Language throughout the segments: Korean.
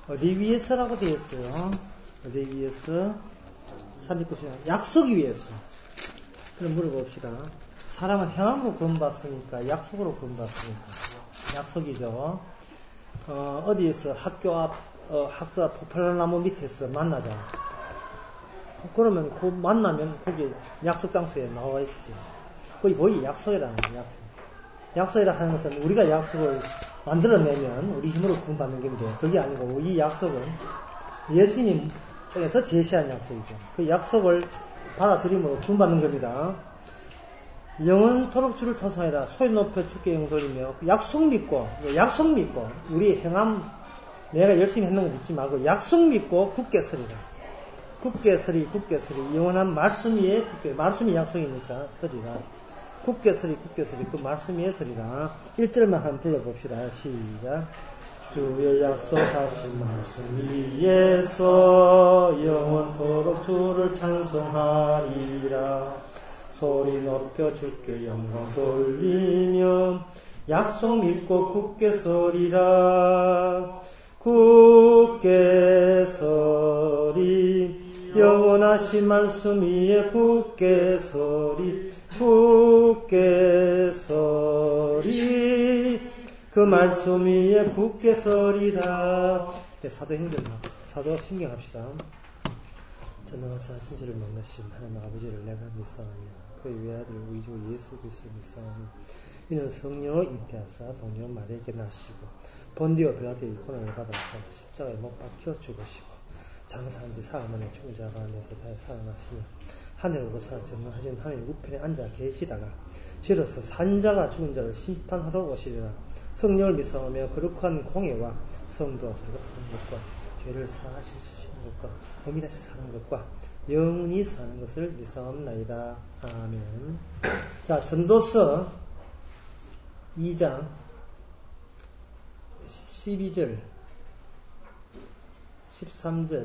어디 위해서라고 되어 있어요? 어디 위해서? 329시간. 약속이 위해서. 그럼 물어봅시다. 사람은 행함으로 구원받습니까? 약속으로 구원받습니까? 약속이죠. 어디에서 학교 앞, 학사 포플라나무 밑에서 만나자. 그러면 그 만나면 거기 약속 장소에 나와 있지. 거의 약속이라는 거예요. 약속이라 하는 것은 우리가 약속을 만들어내면 우리 힘으로 구원받는 건데 그게 아니고 이 약속은 예수님 쪽에서 제시한 약속이죠. 그 약속을 받아들임으로 구원받는 겁니다. 영원토록 주를 찬송하리라. 소리 높여 주께 영광 돌리며 약속 믿고 우리 행함 내가 열심히 했는 거 믿지 말고 약속 믿고 굳게 서리라. 굳게 서리 영원한 말씀 위에 말씀이 약속이니까 서리라. 굳게 서리 그 말씀 위에 서리라. 1절만 한번 불러봅시다. 시작. 주의 약속하신 말씀 위에서 영원토록 주를 찬송하리라. 소리 높여 주께 영광 돌리며 약속 믿고 굳게 서리라. 굳게 서리 영원하신 말씀 위에 굳게 서리 그 말씀 위에 굳게 서리라. 네, 사도 신경합시다. 전능하사 신실을 만나신 하나님 아버지를 내가 믿사오며 그의 외아들 우리 주 예수 그리스도를 믿사오며 이는 성령을 잉태하사 동료 마리아에게 나시고 본디오 빌라도의 고난을 받아서 십자가에 못 박혀 죽으시고 장사한 지 사흘 만에 죽은 자 가운데서 다시 살아나시며 하늘을 오사 전능하신 하나님 우편에 앉아 계시다가 실로서 산자가 죽은 자를 심판하러 오시리라. 성령을 믿사오며 거룩한 공예와 성도 잘못하는 것과 죄를 사하시는 것과 고민해서 사는 것과 영원히 사는 것을 믿사옵나이다. 아멘. 자, 전도서 2장 12절 13절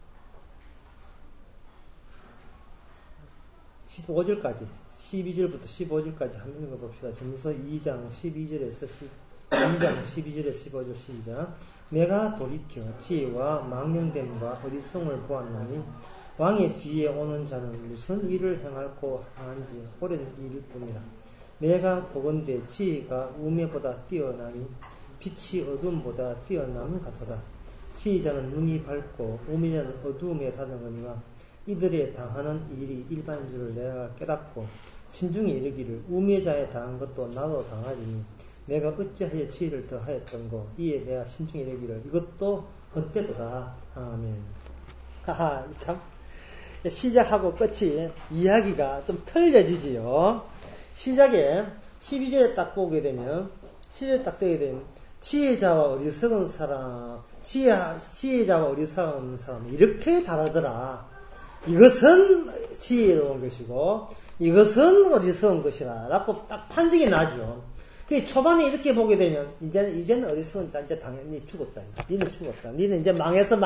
15절까지 12절부터 15절까지 한번 읽어봅시다. 전도서 2장 12절에서 15절 시작. 내가 돌이켜 지혜와 망령됨과 어리석음을 보았나니 왕의 뒤에 오는 자는 무슨 일을 행할고 하는지 오랜 일일 뿐이라. 내가 보건대 지혜가 우매보다 뛰어나니 빛이 어둠보다 뛰어남은 같도다. 지혜자는 눈이 밝고 우매자는 어두움에 다정하니와 이들의 당하는 일이 일반인 줄을 내가 깨닫고 신중히 이르기를 우매자에 당한 것도 나도 당하리니 내가 어찌하여 지혜를 더하였던고 이에 내가 신중히 이르기를 이것도 헛되도다. 아멘. 하하, 참 시작하고 끝이 이야기가 좀 틀려지지요. 시작에 12절에 딱 보게 되면 12절에 딱 되게 되면 지혜자와 어리석은 사람 지혜자와 어리석은 사람 이렇게 다르더라. 이것은 지혜로운 것이고 이것은 어리석은 것이라 라고 딱 판정이 나죠. 초반에 이렇게 보게 되면 이제는 어리석은 자 이제 당연히 죽었다. 니는 죽었다. 니는 이제 망했어.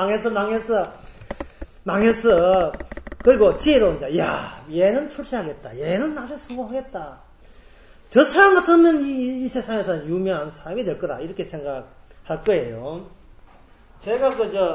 그리고 지혜로운 자, 야, 얘는 출세하겠다. 얘는 나중에 성공하겠다. 저 사람 같으면 이 세상에서 유명한 사람이 될 거다. 이렇게 생각할 거예요. 제가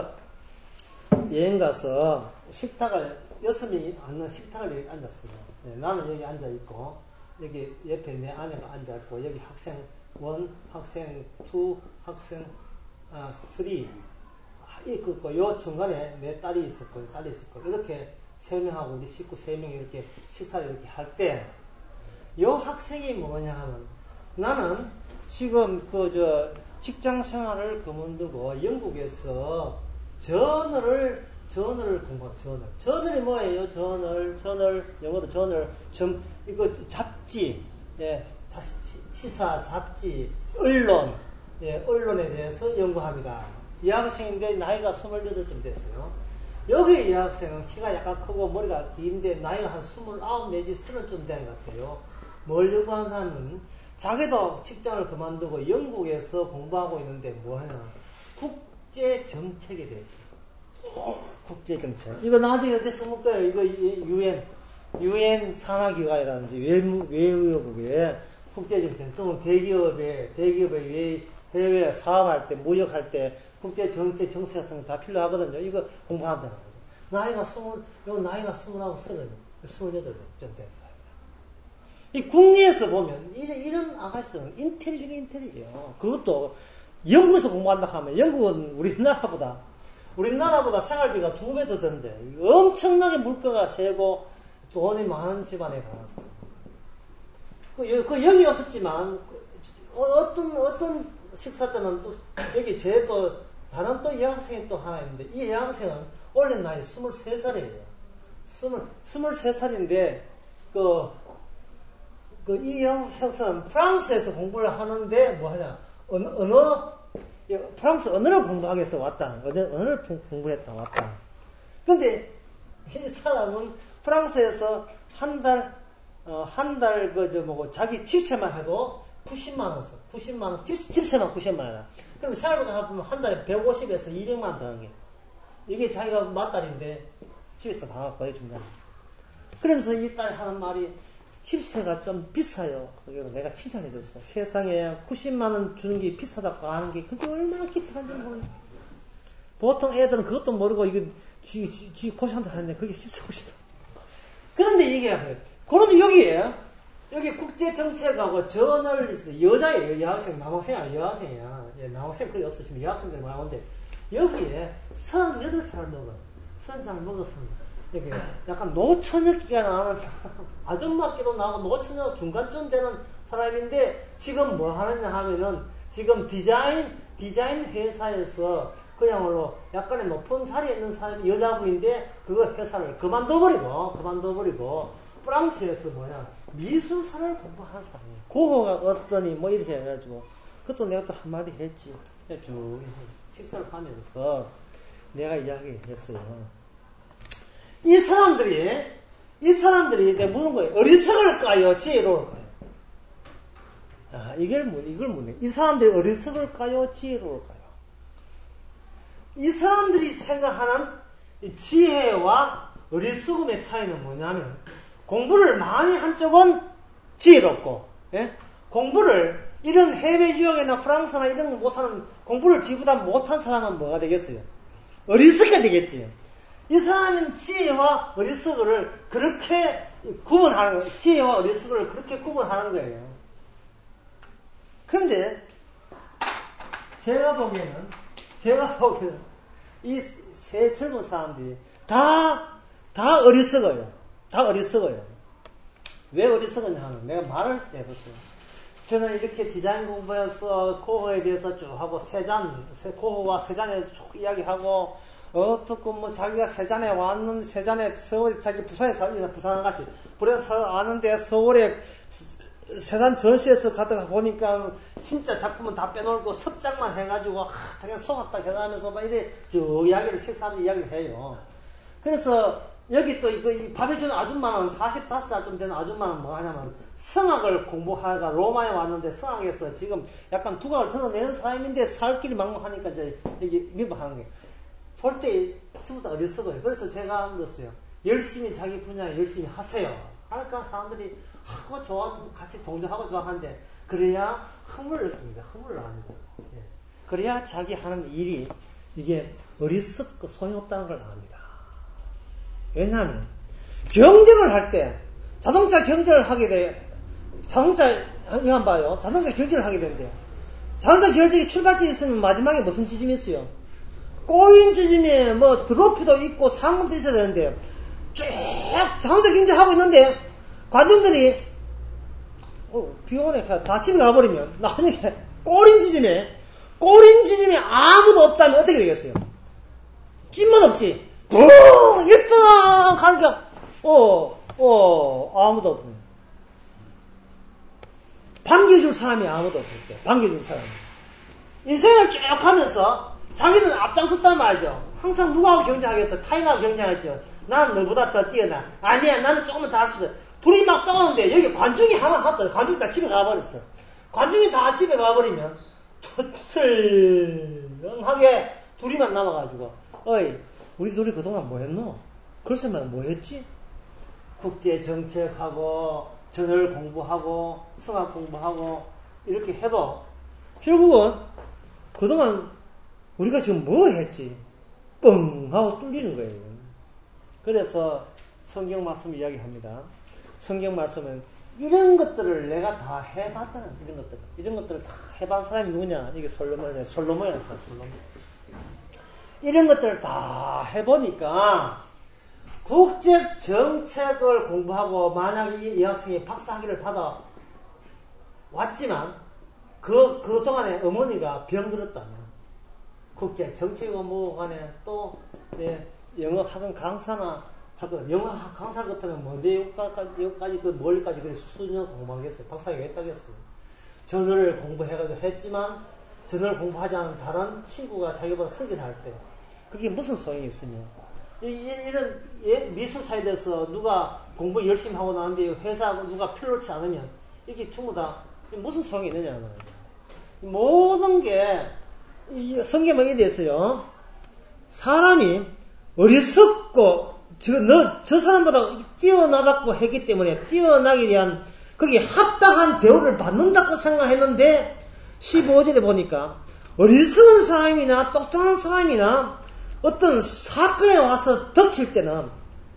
여행 가서 식탁을 6명이 앉는 식탁을 여기 앉았어요. 네, 나는 여기 앉아 있고 여기 옆에 내 아내가 앉아 있고 여기 학생 1, 학생 2, 학생 3 있고 요 중간에 내 딸이 있었고 이렇게 3명하고 우리 식구 3명이 이렇게 식사를 이렇게 할 때 요 학생이 뭐냐 하면 나는 지금 직장 생활을 그만두고 영국에서 저널을 공부하고 저널이 뭐예요? 저널 영어로 저널 이거 잡지, 예, 시사 잡지, 언론에 대해서 연구합니다. 이 학생인데 나이가 28쯤 됐어요. 여기 이 학생은 키가 약간 크고 머리가 긴데 나이가 한 29 내지 30쯤 된 것 같아요. 뭘 연구하는 사람은 자기도 직장을 그만두고 영국에서 공부하고 있는데 뭐하냐? 국제정책에 대해서. 국제정책. 이거 나중에 어디 써볼 거예요? 이거 UN 산하기관이라든지 외무부에 국제정책 또는 대기업의 해외 사업할 때 무역할 때 국제 정책 정세 같은 거 다 필요하거든요. 이거 공부한다는 거죠. 나이가 20하고 서른, 28쯤 돼서. 이 국내에서 보면, 이런 아가씨들은 인텔리 중에 인텔이에요. 그것도 영국에서 공부한다 하면, 영국은 우리나라보다 생활비가 2배 더 드는데, 엄청나게 물가가 세고, 돈이 많은 집안에 가서. 여기 없었지만, 어떤 식사 때는 또, 여기 다른 또 여학생이 또 하나 있는데, 이 여학생은 원래 나이 23살이에요. 23살인데, 이 형사는 프랑스에서 공부를 하는데, 뭐 하냐, 프랑스 언어를 공부하기 위해서 왔다. 언어를 공부했다, 왔다. 근데, 이 사람은 프랑스에서 자기 집세만 해도 90만원 써. 90만원, 집세만 90만원. 그럼 생활비가 하면 한 달에 150에서 200만원 더하는 게. 이게 자기가 맞달인데, 집에서 다 보여준다. 그러면서 이 딸이 하는 말이, 집세가 좀 비싸요. 그리고 내가 칭찬해줬어. 세상에 90만원 주는 게 비싸다고 하는 게 그게 얼마나 기특한지 몰라. 보통 애들은 그것도 모르고 이거 지 고시한다 하는데 그게 14, 그런데 이게 그런데 여기 국제정책하고 저널리스트 여자예요. 여학생, 남학생이 아니야. 여학생이야. 남학생 거의 없어. 지금 여학생들 많이 오는데 여기에 38살 먹어. 30살 먹었습니다. 이렇게 약간 노처녀기가 나는 아줌마기도 나고 노처녀 중간쯤 되는 사람인데 지금 뭐 하느냐 하면은 지금 디자인 회사에서 그야말로 약간의 높은 자리에 있는 사람이 여자분인데 그 회사를 그만둬버리고 프랑스에서 미술사를 공부하는 사람이에요. 고호가 어떠니 뭐 이렇게 해가지고 그것도 내가 또 한마디 했지. 쭉 식사를 하면서 내가 이야기했어요. 이 사람들이 내가 묻는 거예요. 어리석을까요? 지혜로울까요? 이걸 묻네. 이 사람들이 어리석을까요? 지혜로울까요? 이 사람들이 생각하는 지혜와 어리석음의 차이는 뭐냐면, 공부를 많이 한 쪽은 지혜롭고, 공부를, 이런 해외 유학이나 프랑스나 이런 거 못하는, 공부를 지구다 못한 사람은 뭐가 되겠어요? 어리석게 되겠지. 이 사람은 지혜와 어리석음을 그렇게 구분하는 거예요. 지혜와 어리석음을 그렇게 구분하는 거예요. 근데 제가 보기에는 이 세 젊은 사람들이 다 어리석어요. 다 어리석어요. 왜 어리석었냐 하면 내가 말을 해봤어요. 저는 이렇게 디자인 공부해서 코어에 대해서 쭉 하고 코어와 세잔에 쭉 이야기하고 어떻고 자기가 세잔에 왔는데 세잔에 서울에 자기 부산에 살리나 부산 같이 부산에 왔는데 서울에 세잔 전시에서 가다가 보니까 진짜 작품은 다 빼놓고 섭작만 해가지고 자기가 속았다 계산하면서 막 이래 쭉 이야기를 실사하는 이야기를 해요. 그래서 여기 또 이 밥해 주는 아줌마는 45살쯤 되는 아줌마는 뭐 하냐면 성악을 공부하다가 로마에 왔는데 성악에서 지금 약간 두각을 드러내는 사람인데 살 길이 막막하니까 이제 여기 미박하는 게 볼 때 전부 다 어리석어요. 그래서 제가 물었어요. 열심히 자기 분야에 열심히 하세요. 하니까 사람들이 하고 같이 동조하고 좋아하는데 그래야 흥을 넣습니다. 흥을 합니다. 그래야 자기 하는 일이 이게 어리석고 소용없다는 걸 압니다. 왜냐하면 경쟁을 할 때 자동차 경쟁을 하게 돼. 이거 봐요. 자동차 경쟁을 하게 되는데 자동차 경쟁이 출발점이 있으면 마지막에 무슨 지점이 있어요? 꼬인 지점에 뭐 트로피도 있고 상금도 있어야 되는데 쭉 자동차 경쟁하고 있는데 관중들이 비 오네 다 집에 가버리면 나중에 꼬린 지점에 아무도 없다면 어떻게 되겠어요? 찐만 없지. 1등 가니까 아무도 없네. 반겨줄 사람이 아무도 없을 때 반겨줄 사람이 인생을 쭉 하면서 자기는 앞장섰단 말이죠. 항상 누구하고 경쟁하겠어? 타인하고 경쟁하겠죠. 나는 너보다 더 뛰어나. 아니야, 나는 조금만 더 할 수 있어. 둘이 막 싸우는데 여기 관중이 하나 왔다. 관중이 다 집에 가버렸어. 관중이 다 집에 가버리면 토틀하게 둘이만 남아가지고 어이 우리 둘이 그동안 뭐 했노? 글쎄만 뭐 했지? 국제정책하고 저널 공부하고 성악 공부하고 이렇게 해도 결국은 그동안 우리가 지금 뭐 했지? 뻥! 하고 뚫리는 거예요. 그래서 성경 말씀 이야기합니다. 성경 말씀은 이런 것들을 내가 다 해봤다는, 이런 것들을 다 해본 사람이 누구냐? 이게 솔로몬이야, 솔로몬. 이런 것들을 다 해보니까 국제 정책을 공부하고 만약에 이 학생이 박사학위를 받아 왔지만 그동안에 어머니가 병들었다면 국제 정책이고 뭐 간에 또 영어 학원 강사나 하거든. 영어 강사 같으면 뭐 내용까지 그 멀리까지 그래 수년 공부하겠어요. 박사학위 했다겠어요. 전어를 공부해가지고 했지만 전어를 공부하지 않은 다른 친구가 자기보다 성견할 때 그게 무슨 소용이 있으며 이런 미술사에 대해서 누가 공부 열심히 하고 나는데 회사 누가 필요치 않으면 이게 전부 다 무슨 소용이 있느냐 말이에요. 모든 게 성경에 대해서요. 사람이 어리석고 저 사람보다 뛰어나다고 했기 때문에 뛰어나게 대한 거기에 합당한 대우를 받는다고 생각했는데 15절에 보니까 어리석은 사람이나 똑똑한 사람이나 어떤 사건에 와서 덮칠 때는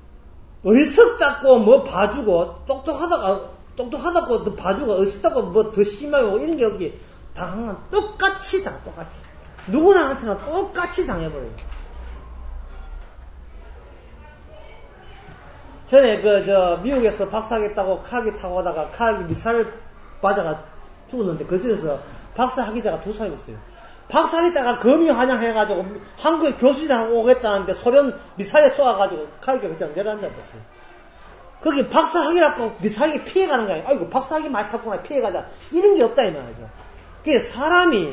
어리석다고 뭐 봐주고 똑똑하다고 더 봐주고 어리석다고 뭐 더 심하고 이런 게 여기 당한 똑같이 누구나한테나 똑같이 당해버려요. 전에 미국에서 박사학위 따고 칼기 타고 하다가 칼기 미사일 맞아가 죽었는데 그 중에서 박사학위자가 2사람 있어요. 박사학위 따가 검이 환영해가지고 한국에 교수자하고 오겠다는데 소련 미사일에 쏘아가지고 칼기가 그냥 내려앉아버렸어요. 거기 박사학위라고 미사일이 피해가는 거예요. 아이고 박사학위 많이 탔구나 피해가자. 이런 게 없다 이 말이죠. 그게 사람이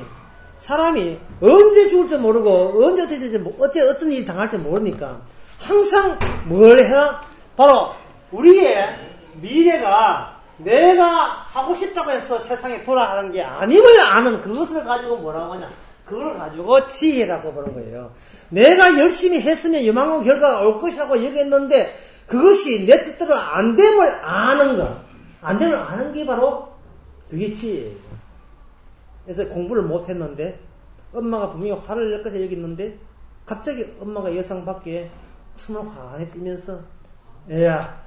언제 죽을지 모르고 언제 어떤 일이 당할지 모르니까 항상 뭘 해라? 바로 우리의 미래가 내가 하고 싶다고 해서 세상에 돌아가는 게 아님을 아는 그것을 가지고 뭐라고 하냐? 그걸 가지고 지혜라고 보는 거예요. 내가 열심히 했으면 요망한 결과가 올 것이라고 얘기했는데 그것이 내 뜻대로 안 됨을 아는 것. 안 됨을 아는 게 바로 그게 지혜예요. 그래서 공부를 못했는데 엄마가 분명히 화를 낼 것을 여겼는데 갑자기 엄마가 예상 밖에 숨을 환히 뛰면서 애야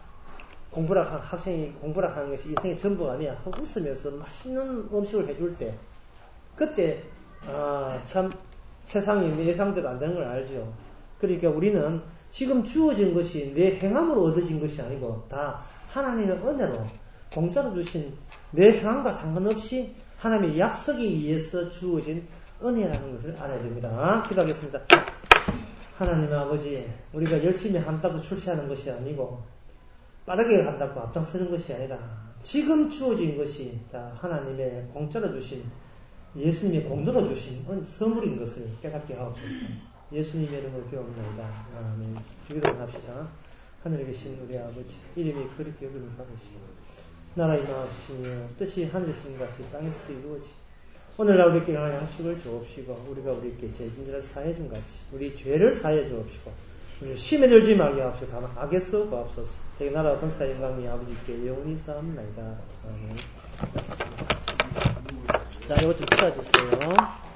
학생이 공부라 하는 것이 인생의 전부가 아니야 하고 웃으면서 맛있는 음식을 해줄 때 그때 참 세상이 예상대로 안 되는 걸 알죠. 그러니까 우리는 지금 주어진 것이 내 행함으로 얻어진 것이 아니고 다 하나님의 은혜로 공짜로 주신 내 행함과 상관없이 하나님의 약속에 의해서 주어진 은혜라는 것을 알아야 됩니다. 기도하겠습니다. 하나님 아버지, 우리가 열심히 한다고 출세하는 것이 아니고 빠르게 한다고 앞장서는 것이 아니라 지금 주어진 것이 다 하나님의 공짜로 주신 예수님의 공도로 주신 선물인 것을 깨닫게 하옵소서. 예수님의 이름으로 기도합니다. 아멘. 주기도를 합시다. 하늘에 계신 우리 아버지, 이름이 그렇게 여김을 받으시고 나라 임하옵시며 뜻이 하늘에서 같이 땅에서도 이루어지. 오늘날 우리에게 일어날 양식을 주옵시고 우리가 우리에게 죄진들을 사해 준 같이 우리 죄를 사해 주옵시고 우리 심에 들지 말게 하옵시고 다만 악에서 구하옵소서. 대개 나라와 권세 영광이 아버지께 영원히 쌓옵나이다. 아멘. 자, 이것 좀 찾아주세요.